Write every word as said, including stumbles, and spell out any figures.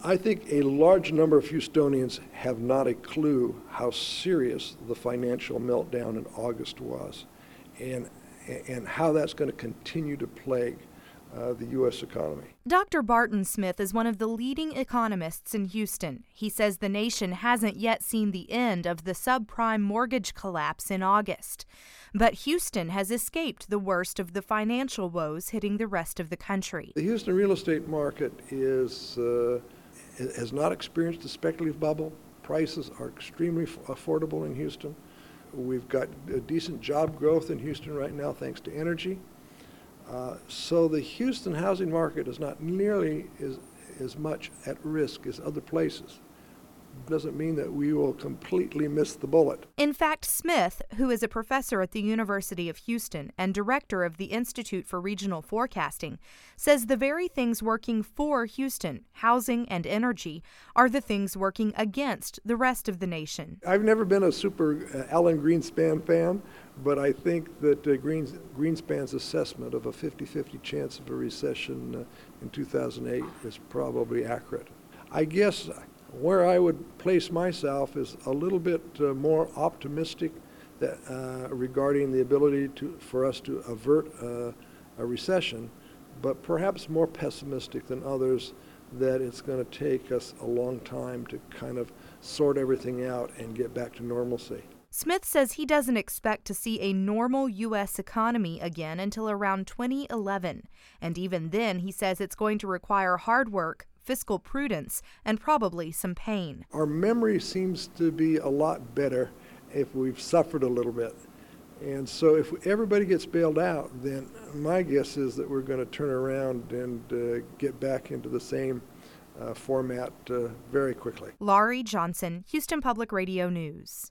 I think a large number of Houstonians have not a clue how serious the financial meltdown in August was, and and how that's going to continue to plague uh, the U S economy. Doctor Barton Smith is one of the leading economists in Houston. He says the nation hasn't yet seen the end of the subprime mortgage collapse in August. But Houston has escaped the worst of the financial woes hitting the rest of the country. The Houston real estate market is uh, has not experienced a speculative bubble. Prices are extremely affordable in Houston. We've got a decent job growth in Houston right now thanks to energy. Uh, so the Houston housing market is not nearly as, as much at risk as other places. Doesn't mean that we will completely miss the bullet. In fact, Smith, who is a professor at the University of Houston and director of the Institute for Regional Forecasting, says the very things working for Houston, housing and energy, are the things working against the rest of the nation. I've never been a super uh, Alan Greenspan fan, but I think that uh, Greens, Greenspan's assessment of a fifty-fifty chance of a recession uh, in two thousand eight is probably accurate. I guess where I would place myself is a little bit uh, more optimistic that, uh, regarding the ability to, for us to avert uh, a recession, but perhaps more pessimistic than others that it's going to take us a long time to kind of sort everything out and get back to normalcy. Smith says he doesn't expect to see a normal U S economy again until around twenty eleven. And even then, he says it's going to require hard work, fiscal prudence, and probably some pain. Our memory seems to be a lot better if we've suffered a little bit. And so if everybody gets bailed out, then my guess is that we're going to turn around and uh, get back into the same uh, format uh, very quickly. Laurie Johnson, Houston Public Radio News.